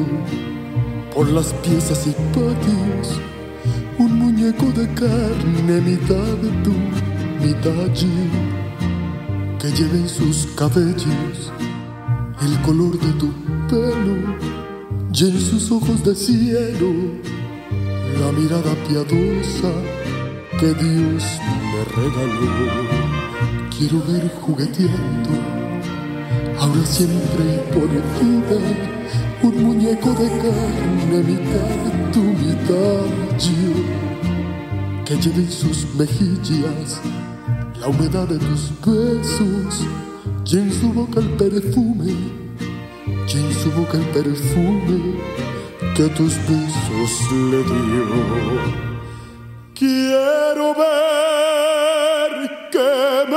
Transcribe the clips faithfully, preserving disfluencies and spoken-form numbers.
por las piezas y patios, un muñeco de carne, mitad tú, mitad yo, que lleva en sus cabellos el color de tu pelo y en sus ojos de cielo la mirada piadosa que Dios me regaló. Quiero ver jugueteando, ahora siempre y por vida, un muñeco de carne, mitad tú, mitad yo, que lleve en sus mejillas la humedad de tus besos y en su boca el perfume, y en su boca el perfume que tus besos le dio. Quiero ver que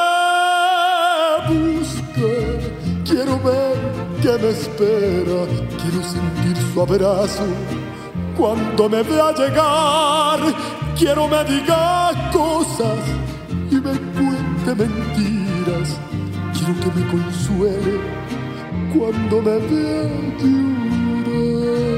me busca, quiero ver que me espera, quiero sentir su abrazo cuando me vea llegar, quiero me diga cosas y me cuente mentiras, quiero que me consuele cuando me vea llorar.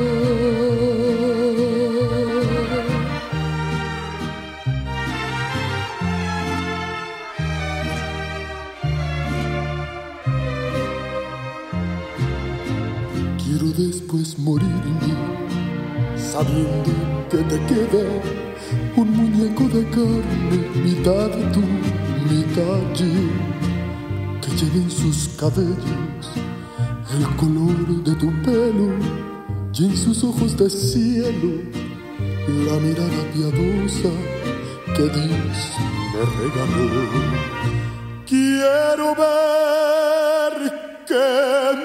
Quiero después morirme sabiendo que te queda un muñeco de carne, mitad tú, mitad yo, que lleve en sus cabellos el color de tu pelo y en sus ojos de cielo la mirada piadosa que Dios me regaló. Quiero ver que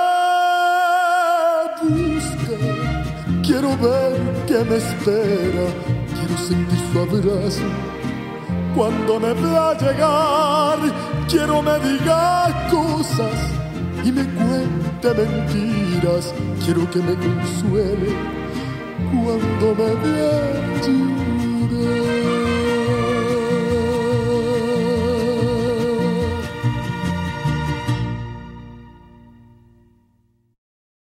me busca, quiero ver que me espera, quiero sentir su abrazo cuando me vea llegar, quiero me diga cosas y me cuente mentiras, quiero que me consuele cuando me